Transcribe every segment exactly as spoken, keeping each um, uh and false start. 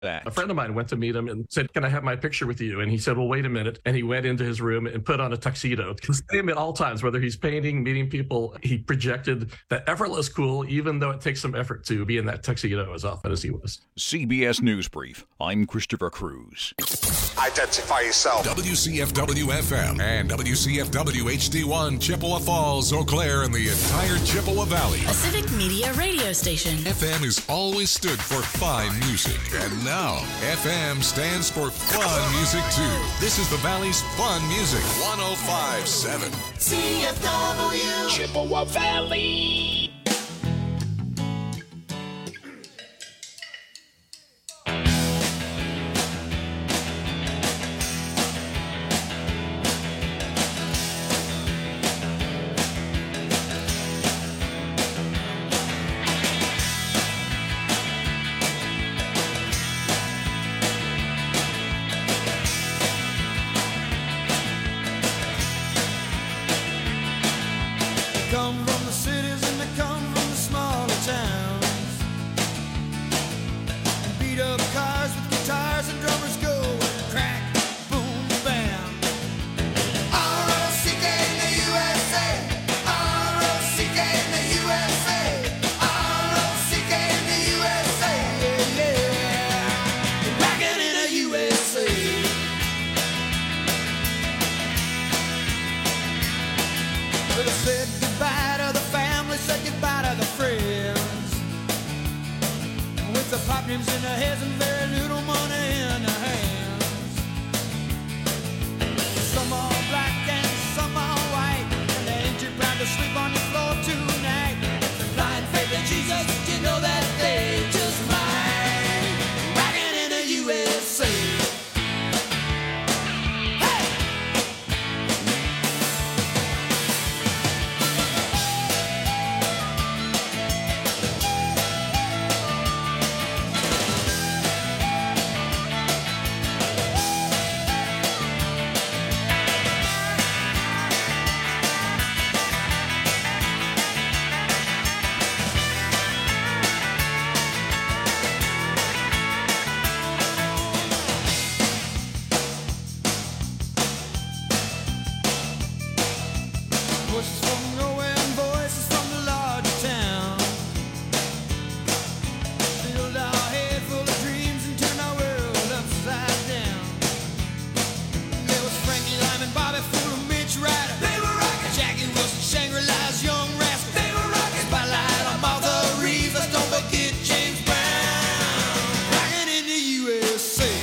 that. A friend of mine went to meet him and said, "Can I have my picture with you?" And he said, "Well, wait a minute." And he went into his room and put on a tuxedo. The same at all times, whether he's painting, meeting people, he projected that effortless cool, even though it takes some effort to be in that tuxedo as often as he was. C B S News Brief. I'm Christopher Cruz. Identify yourself. W C F W F M and W C F W H D one, Chippewa Falls, Eau Claire, and the entire Chippewa Valley. A Civic Media radio station. F M has always stood for fine music. And now, F M stands for fun music, too. This is the Valley's fun music. one oh five point seven. C F W. Chippewa Valley. Come from the cities and they come from the smaller towns, and beat up cars with guitars and drummers go crack, boom, bam. R O C K in the U S A, R O C K in the U S A, R O C K in the U S A, yeah, yeah. Rockin' in the U S A. Well, I said goodbye to the family, said goodbye to the friends, with the pop names in their heads and very little money in their hands. Some are black and some are white, and they ain't too proud to sleep on the floor tonight. The blind faith in Jesus, you know that they just might. Rockin' in the U S A. Voices from nowhere and voices from the larger town filled our head full of dreams and turned our world upside down. There was Frankie Lyman, Bobby Fuller, Mitch Ryder. They were rockin'. Jackie Wilson, Shangri-La's Young Rascal. They were rockin'. Spotlight on Martha Reeves. Let's don't forget James Brown. Rockin' in the U S A.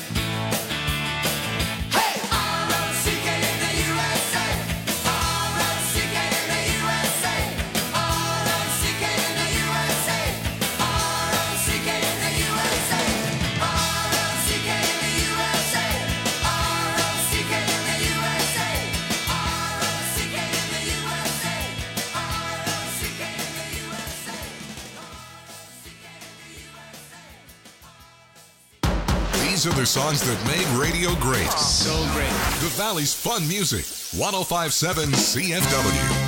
Hey! R O C K in the U S A. R O C K in the U S A. R O C K in the U S A. R O C K in the U S A. R O C K in the U S A. R O C K in the U S A. R O C K in the U S A. R O C K in the U S A. These are the songs that made radio great. So great. The Valley's fun music. one oh five point seven C F W.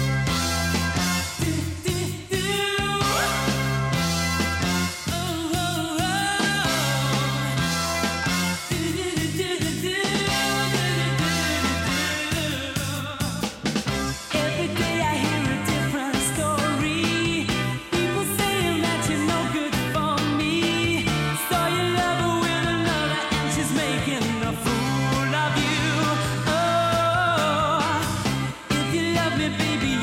Every day I hear a different story. People saying that you're no good for me. Saw you love her with another and she's making a fool of you. Oh, if you love me, baby,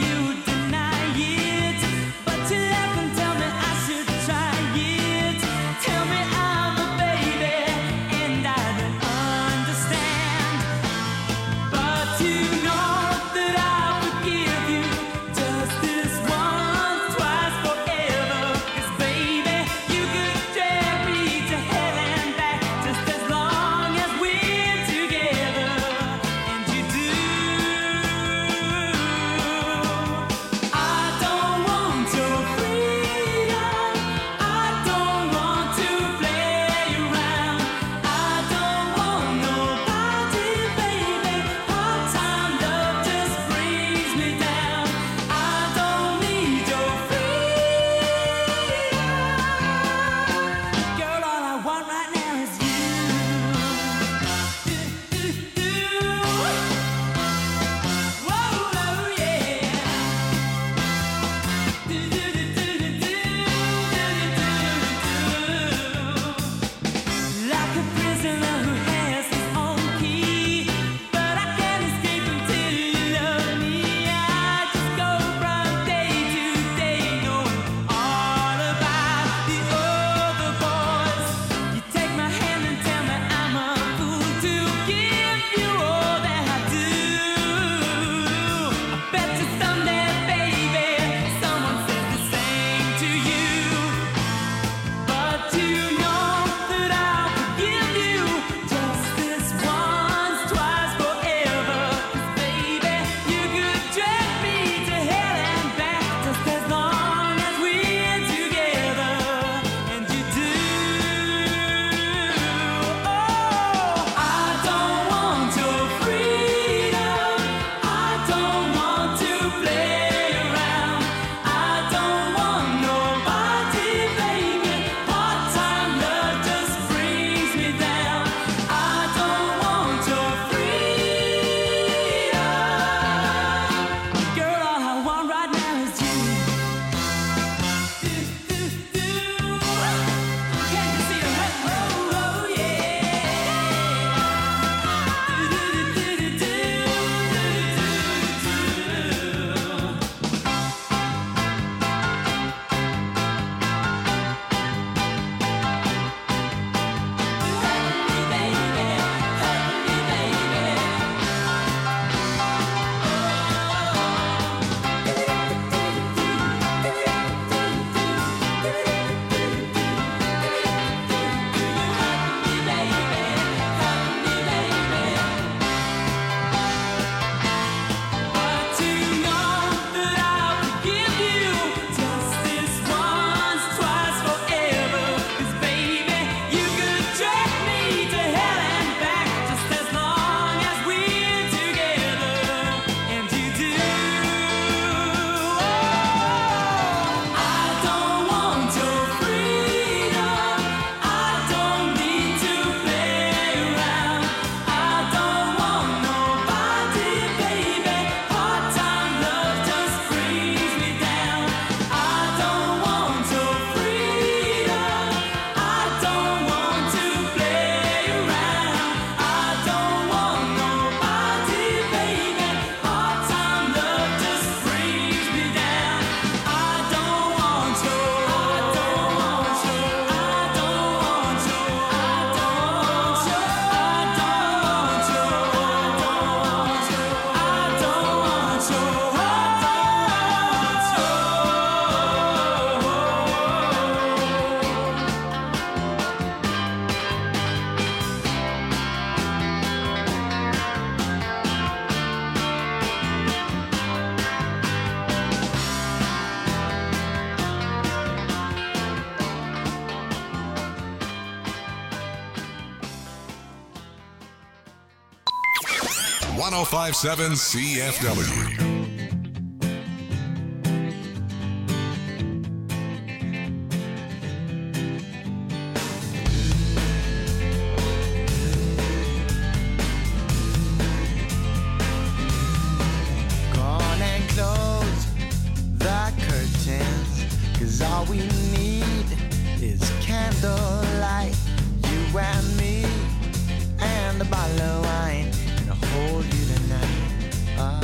one oh five point seven C F W. All we need is candlelight, you and me, and a bottle of wine, and I'll hold you tonight. Uh,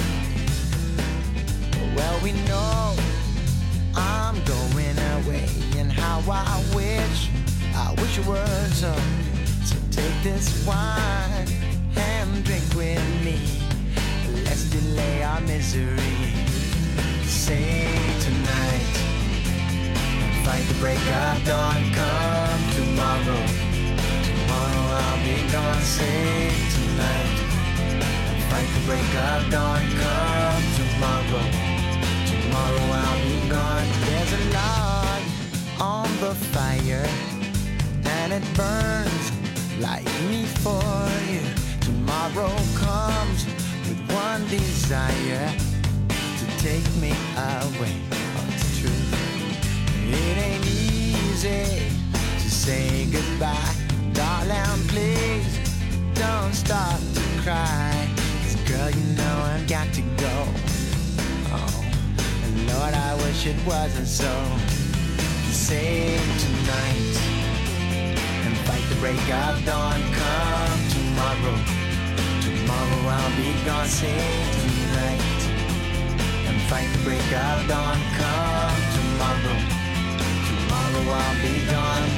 well, we know I'm going away, and how I wish, I wish it were so. So take this wine and drink with me. Let's delay our misery. Say tonight. Fight the break of dawn, come tomorrow. Tomorrow I'll be gone, say tonight. Fight the break of dawn, come tomorrow. Tomorrow I'll be gone. There's a log on the fire, and it burns like me for you. Tomorrow comes with one desire, to take me away. Oh, it's true. It ain't easy to say goodbye. Darling, please don't stop to cry. 'Cause girl, you know I've got to go. Oh, and Lord, I wish it wasn't so. Save tonight and fight the break of dawn. Come tomorrow. Tomorrow I'll be gone. Save tonight and fight the break of dawn. Come tomorrow. Tomorrow I'll be gone.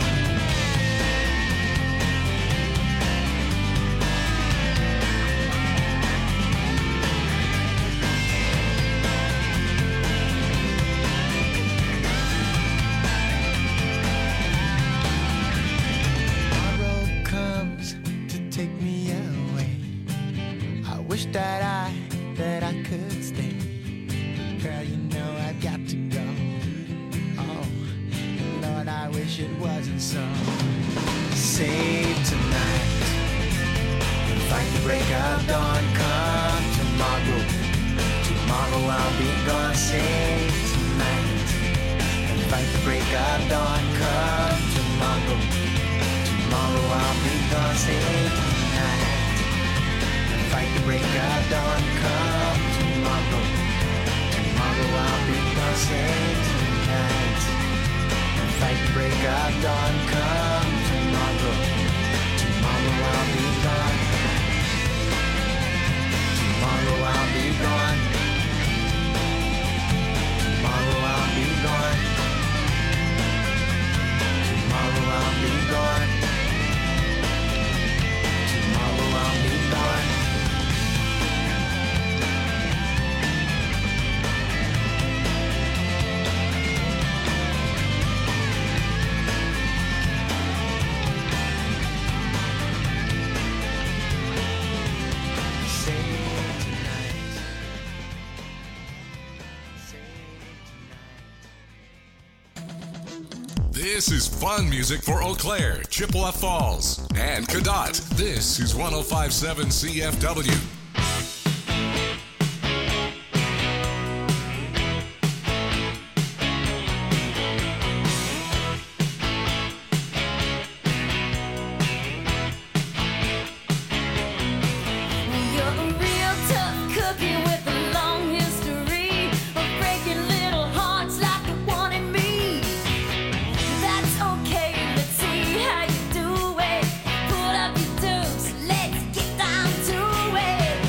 Tomorrow comes to take me away. I wish that I, that I could stay. Girl, you know I've got to go. Lord, I wish it wasn't so. Save tonight and fight the break of dawn. Come tomorrow. Tomorrow I'll be gone. Save tonight and fight the break of dawn. Come tomorrow. Tomorrow I'll be gone. Save tonight and fight the break of dawn. Come tomorrow. Tomorrow I'll be gone. Save tonight. Fight the break of dawn, come tomorrow. Tomorrow I'll be gone. Tomorrow I'll be gone. Tomorrow I'll be gone. Tomorrow I'll be gone. Tomorrow I'll be gone. This is fun music for Eau Claire, Chippewa Falls, and Cadott. This is one oh five point seven C F W. Let's get down to it.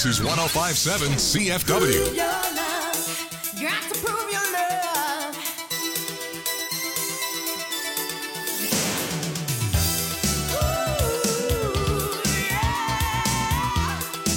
This is one oh five point seven C F W. Your love, got to prove your love. Ooh, yeah.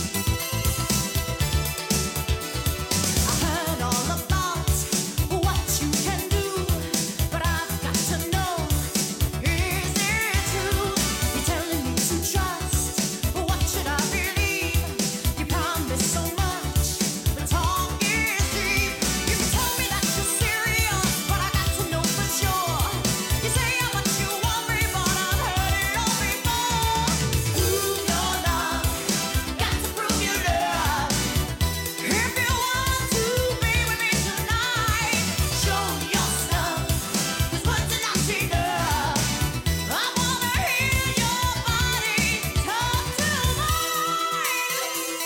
I heard all about what you can do, but I've got to know, is it true? You're telling me to trust, what should I believe? You promise so much, but talk is cheap. You can tell me that you're serious, but I got to know for sure. You say how much you want me, but I've heard it all before. Prove your love, got to prove your love. If you want to be with me tonight, show your stuff, 'cause words are not enough. I wanna hear your body talk to mine.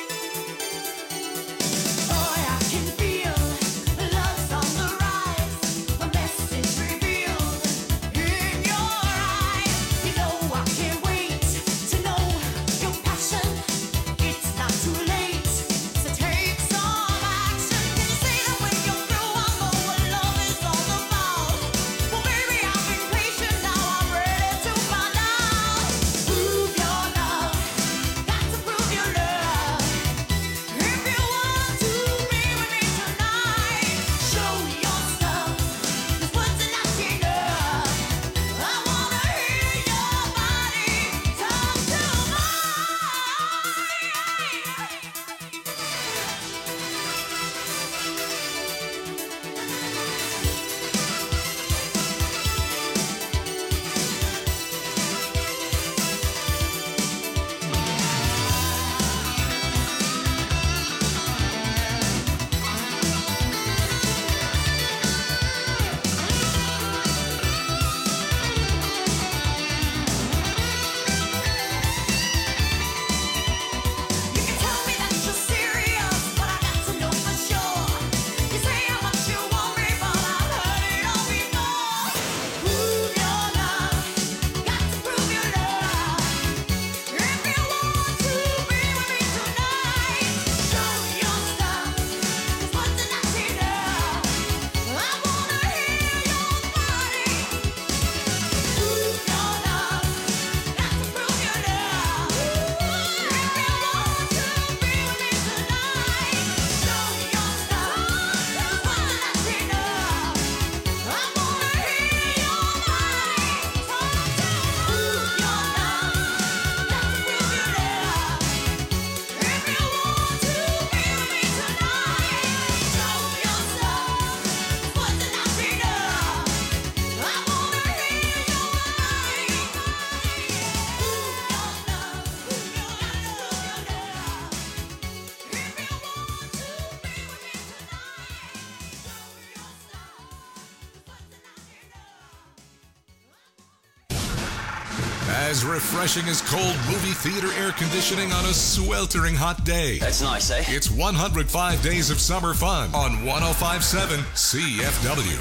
Boy, I can feel love's on the rise, a message revealed in your eyes. You know I can't wait to know your passion. It's not too late, so take some action. Can you say that when you're through, I'll know what love is all about? Well, baby, I've been patient, now I'm ready to find out. Prove your love, got to prove your love. If you want to be with me tonight, show your stuff, 'cause words are not enough. I wanna hear your body talk to You can tell me that you're serious, but I got to know for sure. You say how much you want me, but I've heard it all before. Prove your love, got to prove your love. If you want to be with me tonight, show your stuff, 'cause words are not enough. I wanna hear your body. Prove your love, got to prove your love. If you want to be with me tonight, show your stuff, 'cause words are not enough. I wanna hear your body talk to. Prove your love, got to prove your love. If you want to be with me tonight, show your stuff, 'cause words are not enough. I wanna hear your body. Prove your love, prove your love, prove your love. If you want to be with me tonight, show your stuff, 'cause words are not enough. As refreshing as cold movie theater air conditioning on a sweltering hot day. That's nice, eh? It's one hundred five days of summer fun on one oh five point seven C F W.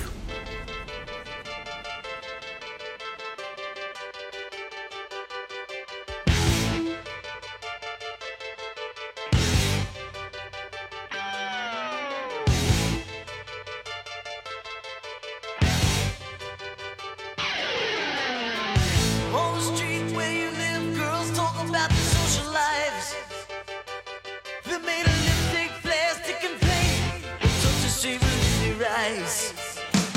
On the street where you live, girls talk about their social lives. They made a lipstick, plastic, and paint. Such a shame in their eyes.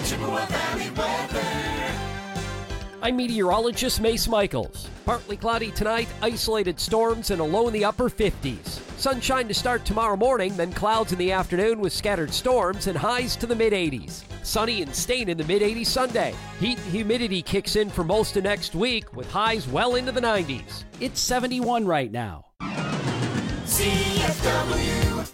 Chippewa Valley weather. I'm meteorologist Mace Michaels. Partly cloudy tonight, isolated storms, and a low in the upper fifties. Sunshine to start tomorrow morning, then clouds in the afternoon with scattered storms and highs to the mid-eighties. Sunny and staying in the mid-eighties Sunday. Heat and humidity kicks in for most of next week with highs well into the nineties. It's seventy-one right now. C F W.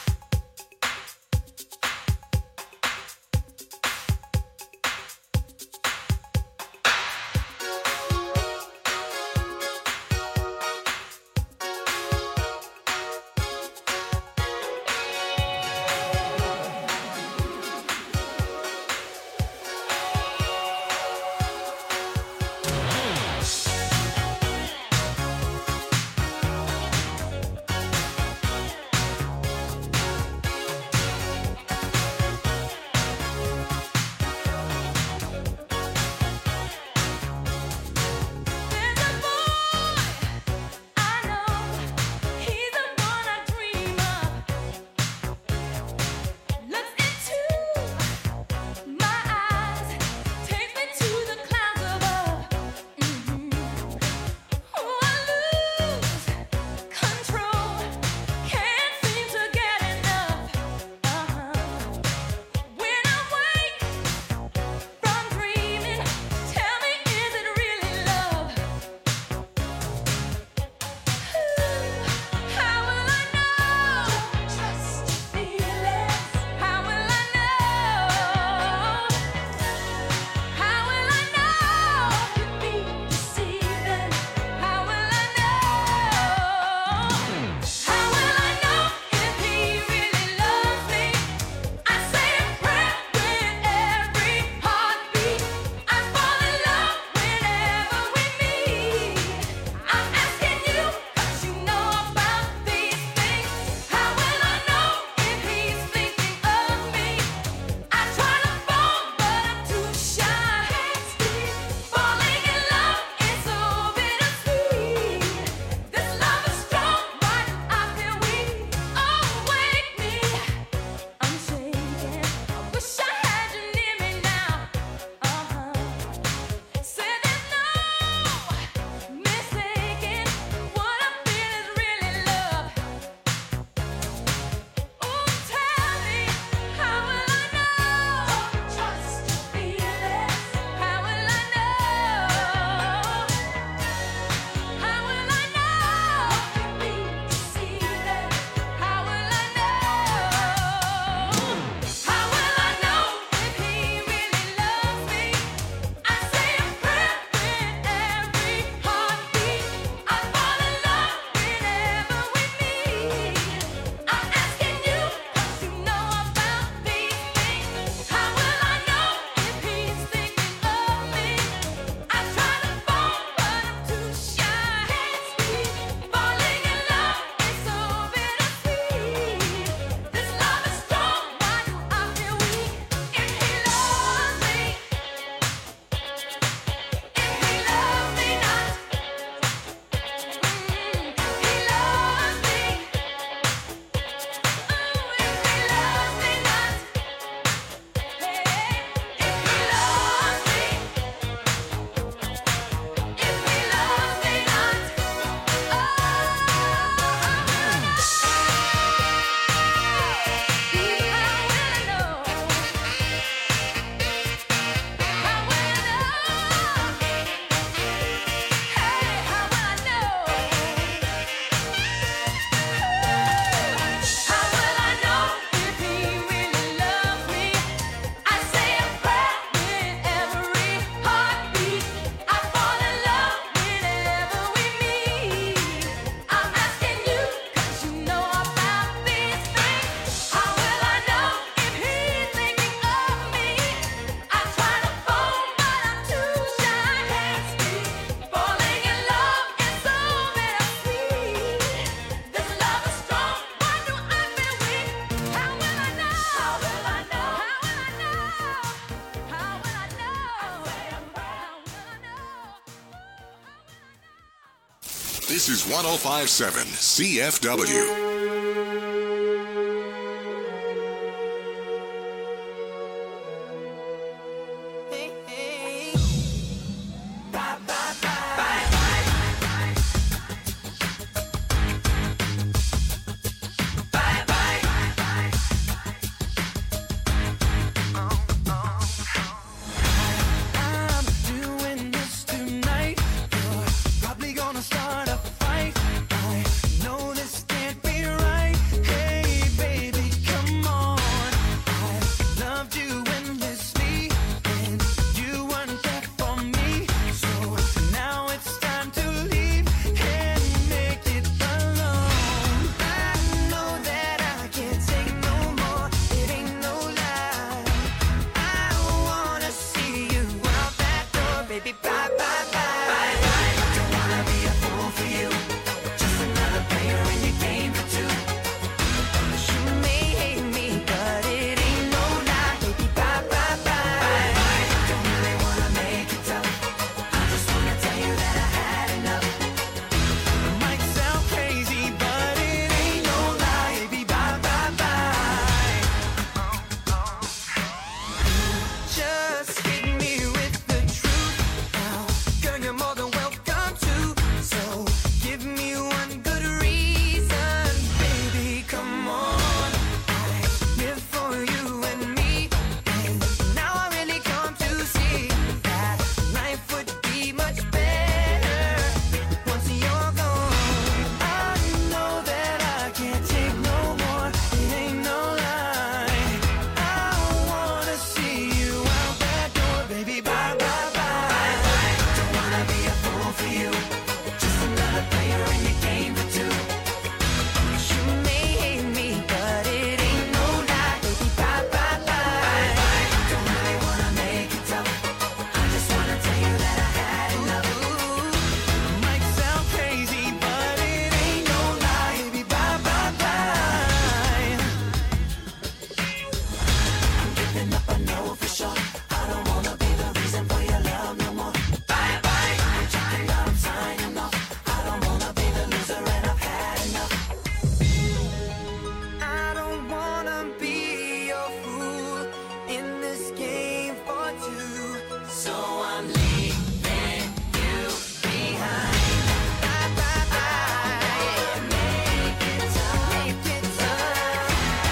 This is one oh five point seven C F W. So I'm leaving you behind. Bye, bye, bye. Yeah, make it tough. Make it tough.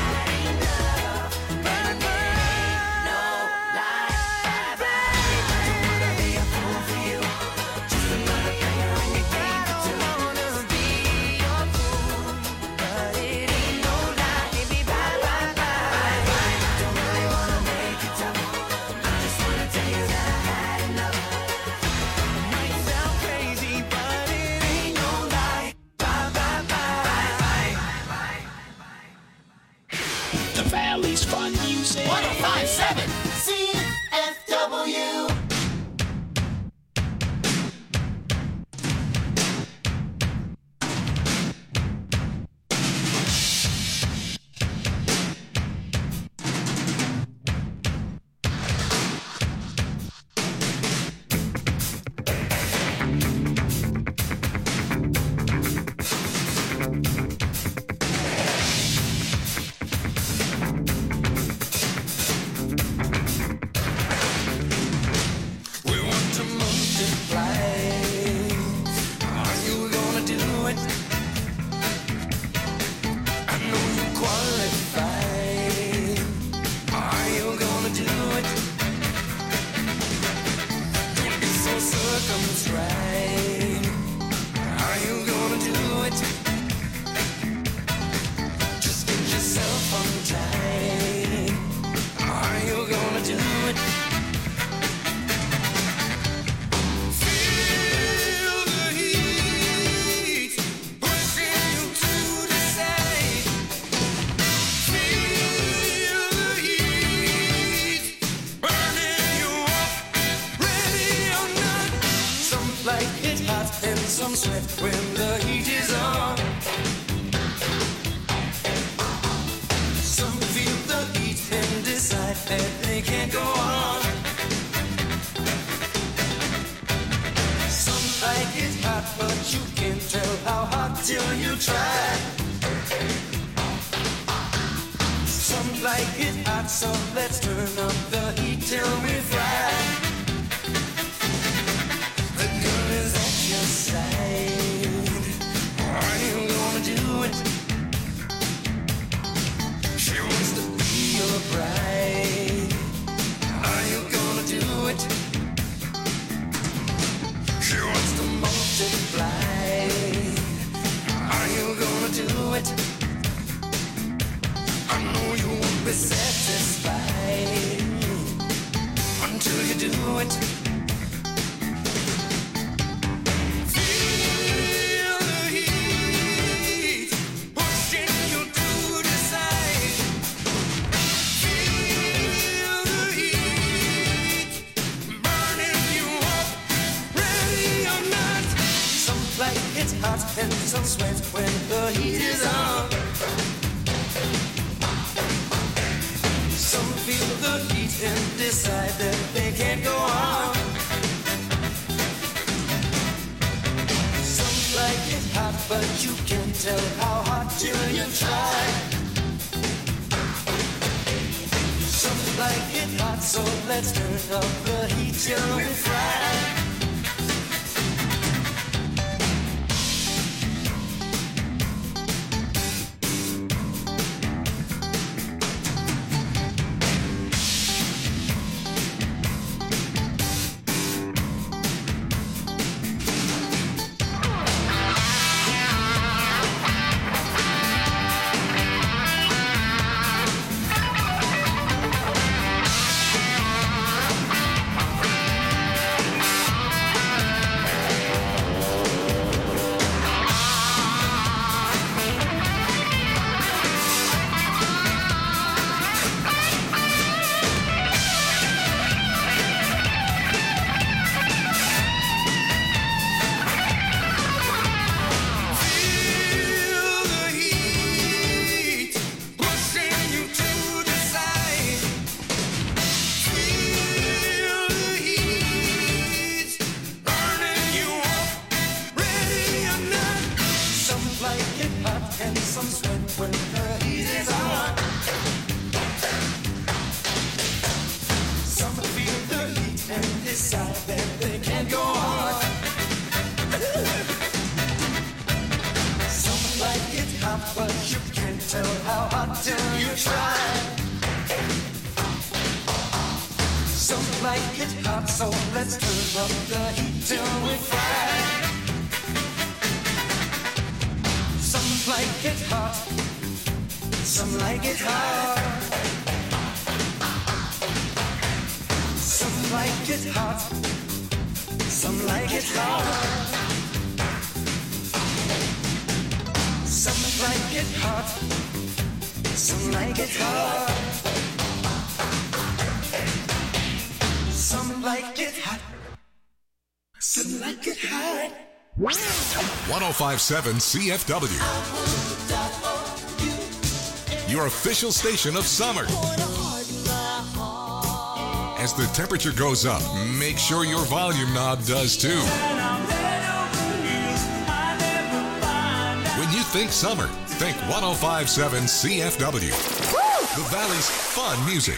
Burn, burn. No lie. Bye, bye. Don't wanna be a fool for you. Just another player in your game. I don't wanna be your fool, but it ain't no lie. Baby, bye, bye, bye. Don't really wanna make it tough. I just wanna tell you that I had enough. Might sound crazy, but it ain't no lie. Bye, bye, bye. The Valley's Fun Music. one oh five point seven C F W. We want to multiply. Are you gonna do it? I know you qualify. Are you gonna do it? Don't be so circumscribed. Are you gonna do it? Just get yourself untied. Are you gonna do it? Feel the heat pushing you to decide. Feel the heat burning you up, ready or not. Some like it hot and some sweat when the heat is on. Some feel the heat and decide that they can't go on. Some like it hot, but you can't tell how hot till you try. Some like it hot, so let's turn up the heat till we fry. The girl is at your side. Are you gonna do it? She wants to be your bride. Are you gonna do it? She wants to multiply. Are you gonna do it? I know you won't be satisfied until you do it. Feel the heat pushing you to decide. Feel the heat burning you up, ready or not. Some like it hot and some sweat when the heat is on. Some feel the heat and decide that they can't go on. Some like it hot, but you can't tell how hot till you try. Some like it hot, so let's turn up the heat till we fry. try. Some like it hot, so let's turn up the heat till we fry. Some like it hot, some like it hard. Some like it hot, some like it hard. Some like it hot, some like it hard. Some like it hot, some like it hard. one oh five point seven C F W, your official station of summer. As the temperature goes up, make sure your volume knob does too. When you think summer, think one oh five point seven C F W, the Valley's fun music.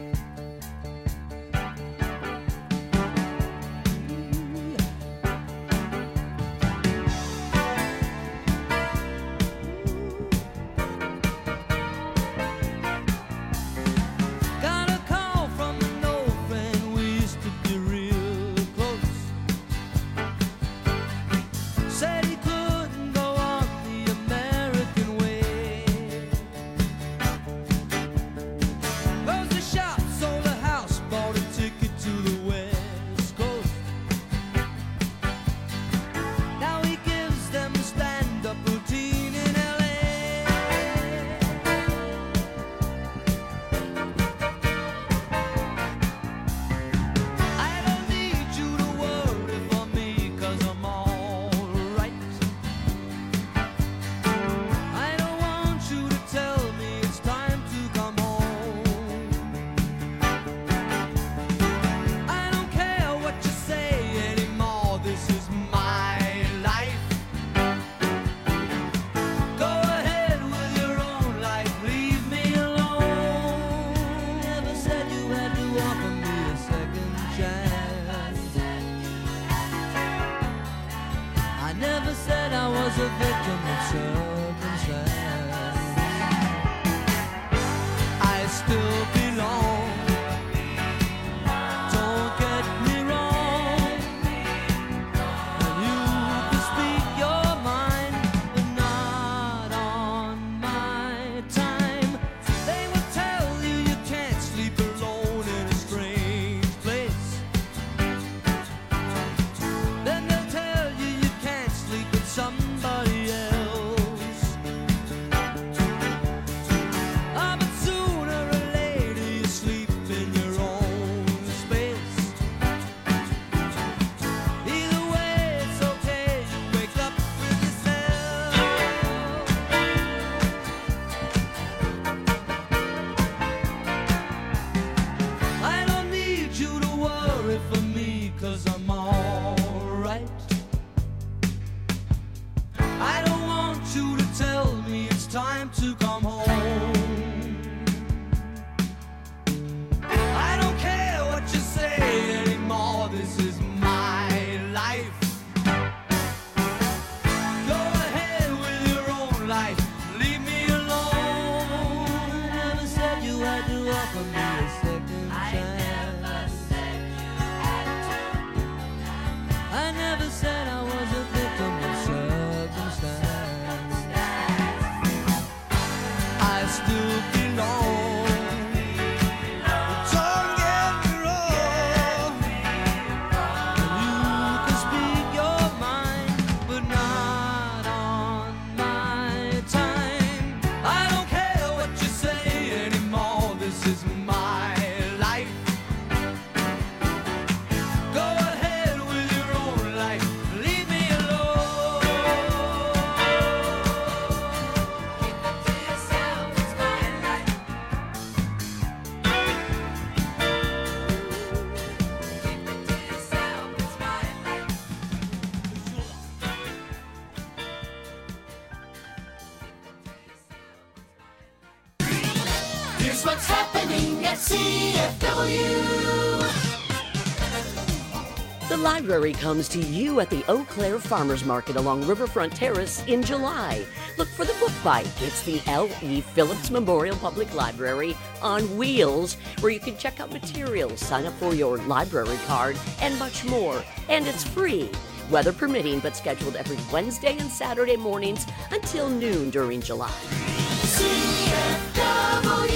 Here's what's happening at C F W. The library comes to you at the Eau Claire Farmers Market along Riverfront Terrace in July. look for the Book Bite. It's the L E. Phillips Memorial Public Library on wheels, where you can check out materials, sign up for your library card, and much more. And it's free, weather permitting, but scheduled every Wednesday and Saturday mornings until noon during July. C F W.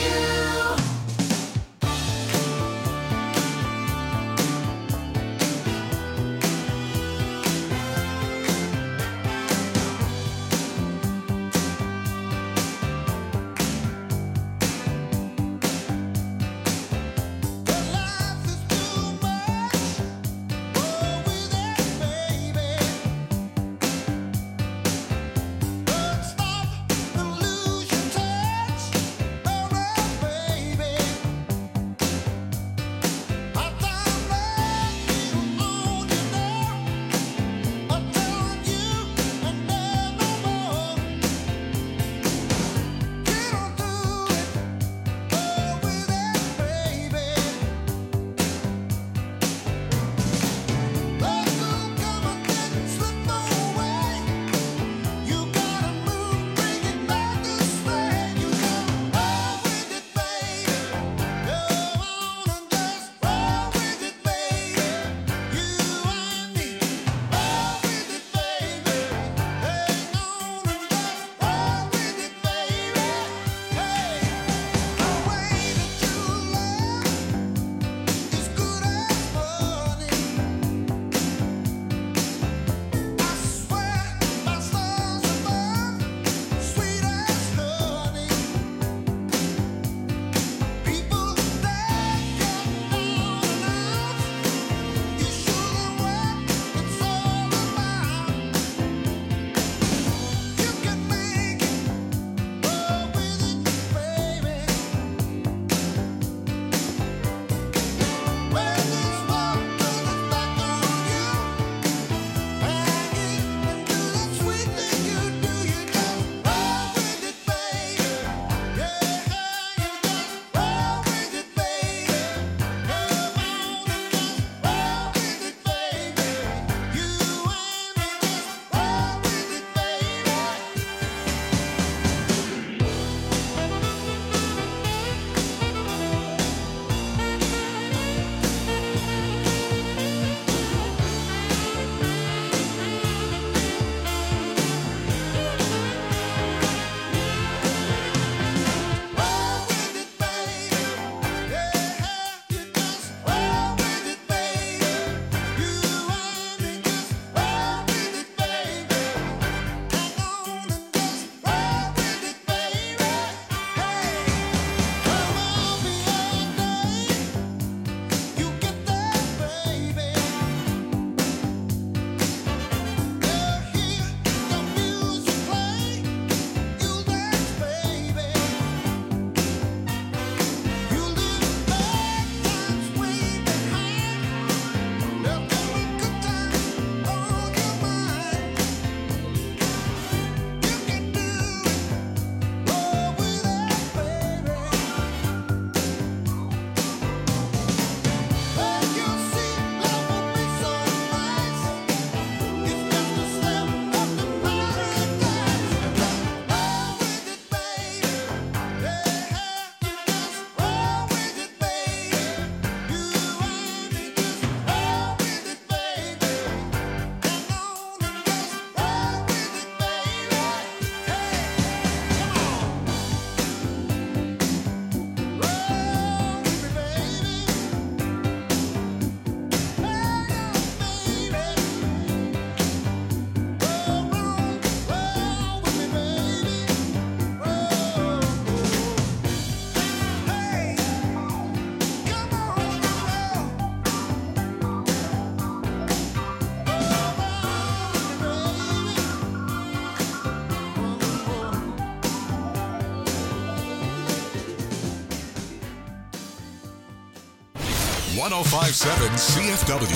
one oh five point seven C F W.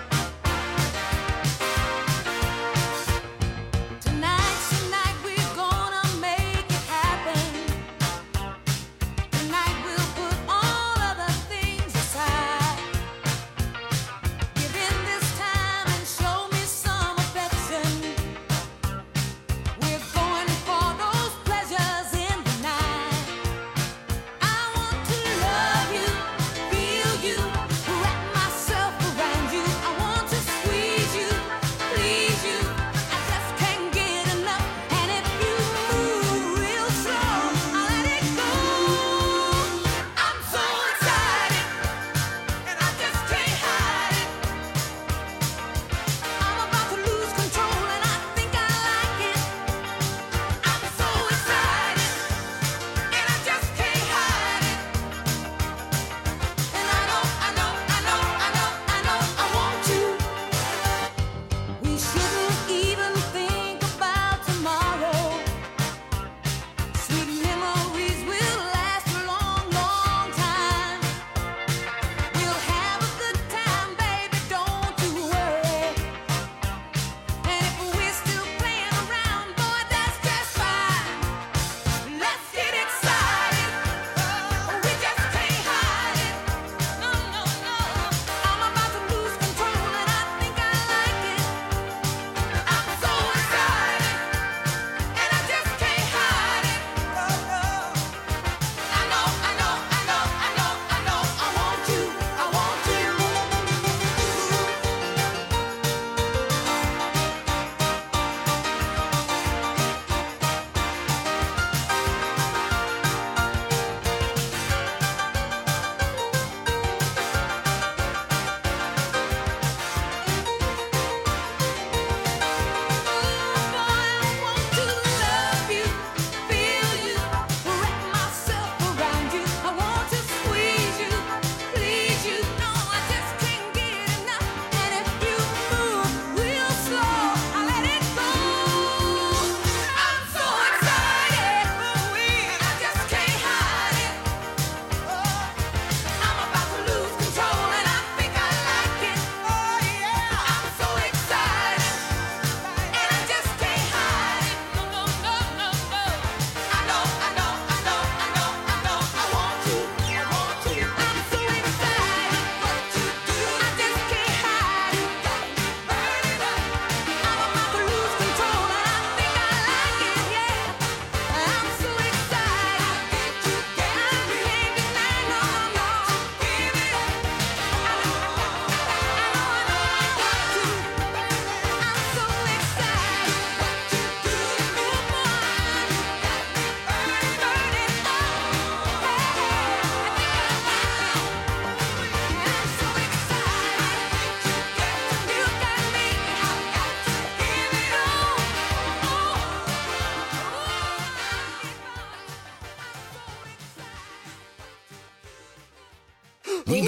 Tonight's the night we're gonna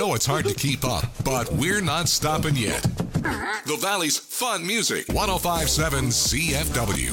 know it's hard to keep up, but we're not stopping yet. The Valley's fun music, one oh five point seven C F W.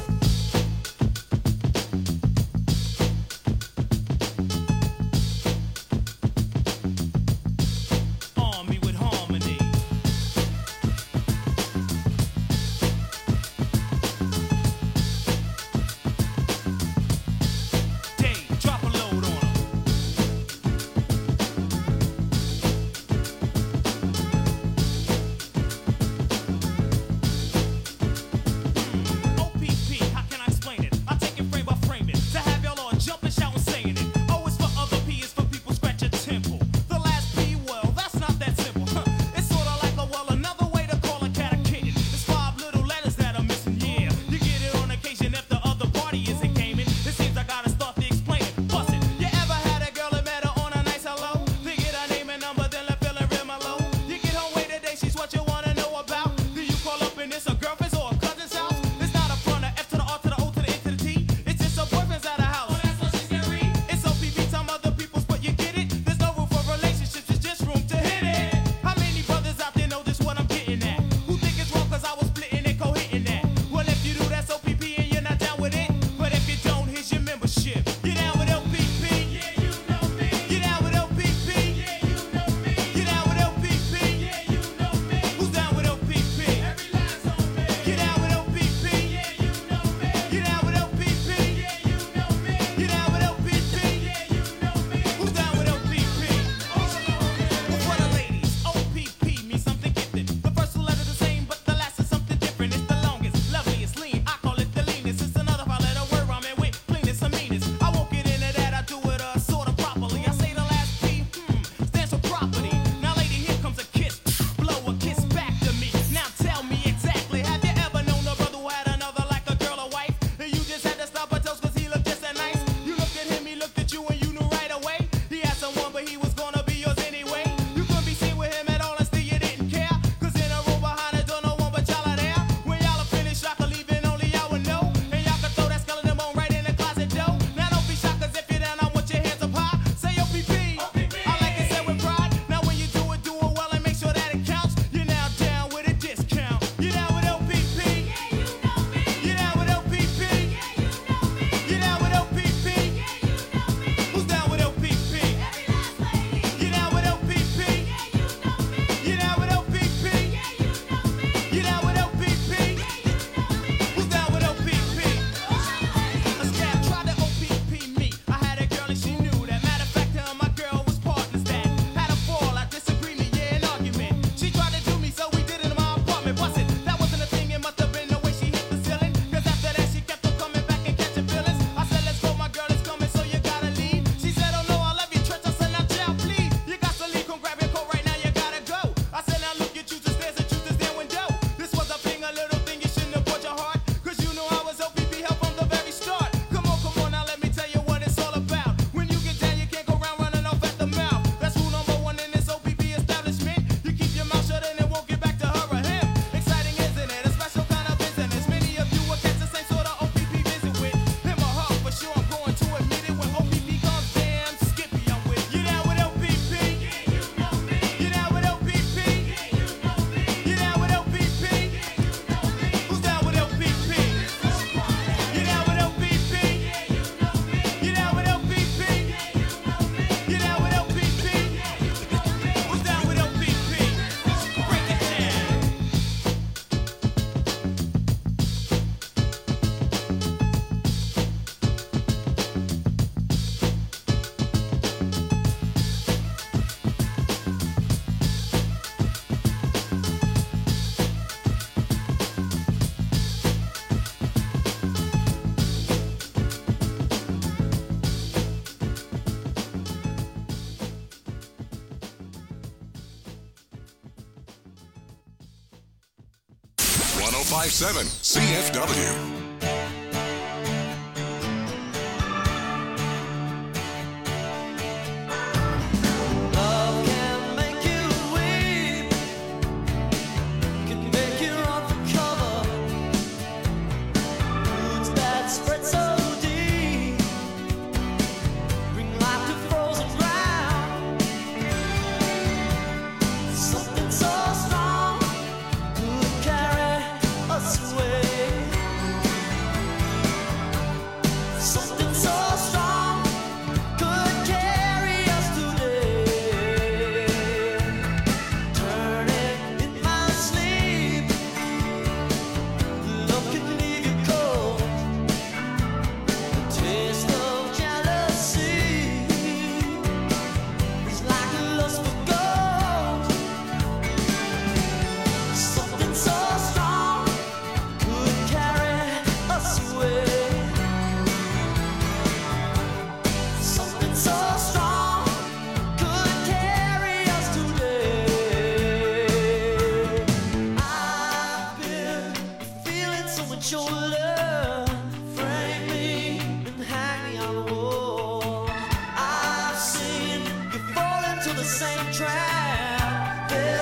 one oh five point seven C F W.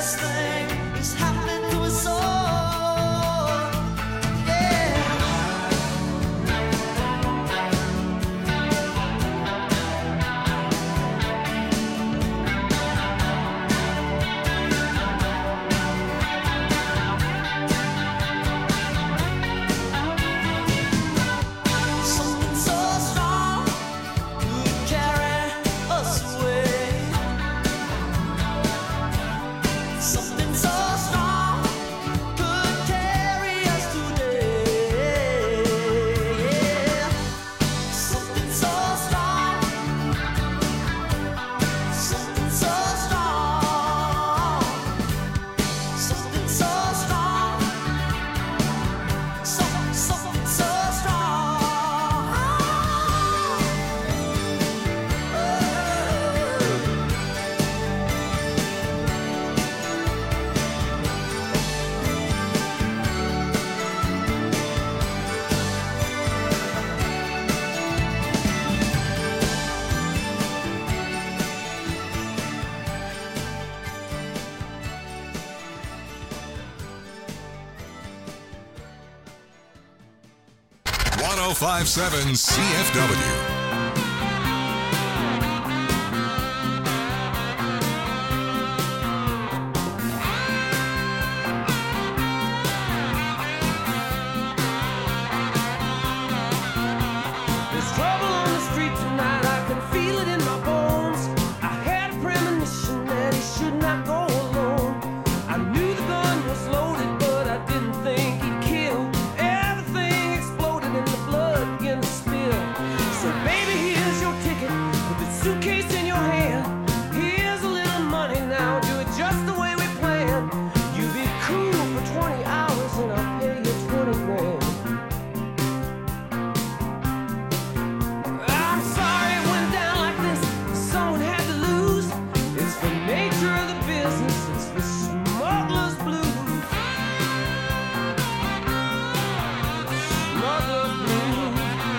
best thing is happening to us all. Yeah. Something so strong could carry us away. Something so strong could carry us today. Something so strong, something so strong, something so strong, so, something so strong. one oh five point seven C F W. There's trouble on the street tonight, I can feel it in my bones. I had a premonition that he should not go alone. I knew the gun was loaded, but I didn't think he'd kill. Everything exploded and the blood began to spill. So baby, here's your ticket, put the suitcase in your hand. Here's a little money now, do it just the way we planned. You be cool for twenty hours and I'll pay you twenty grand. I'm sorry it went down like this. Someone had to lose. It's the nature of the business. It's the smuggler's blues. Smuggler's blues.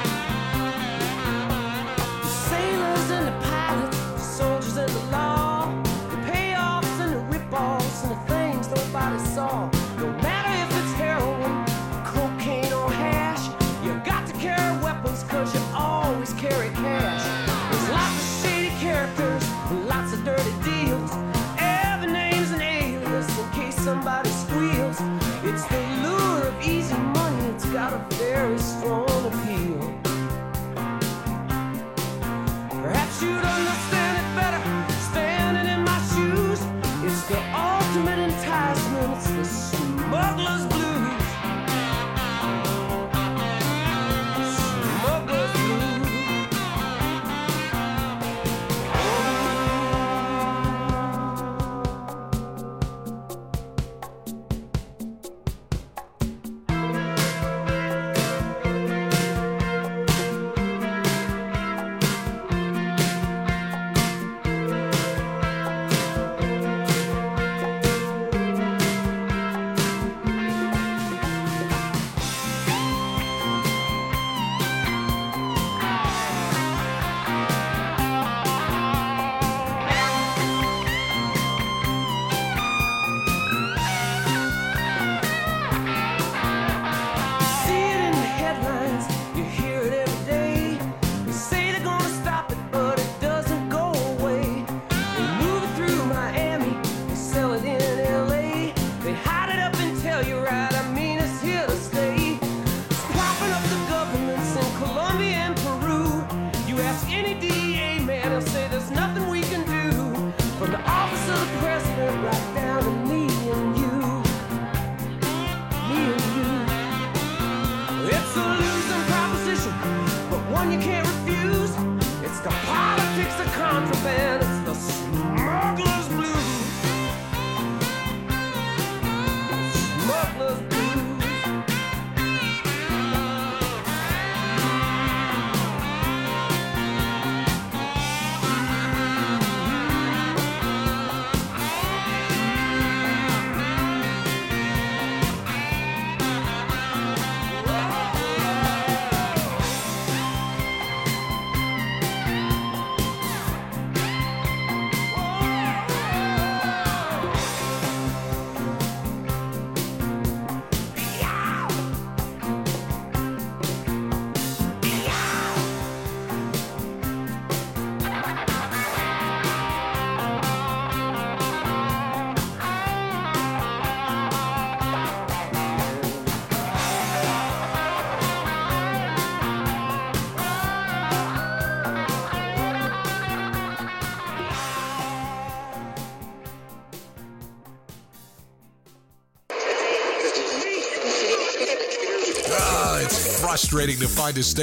The sailors and the pilots, the soldiers and the law, the payoffs and the rip-offs and the things nobody saw. No matter if it's heroin, cocaine or hash, you got to carry weapons cause you always carry cash. There's lots of shady characters, lots of dirty deals. Every name's an alias in case somebody squeals. It's the lure of easy money, it's got a very strong appeal. Perhaps you'd understand it better standing in my shoes. It's the ultimate enticement, it's the smuggler's blues. Smuggler's blues. it's frustrating to find a station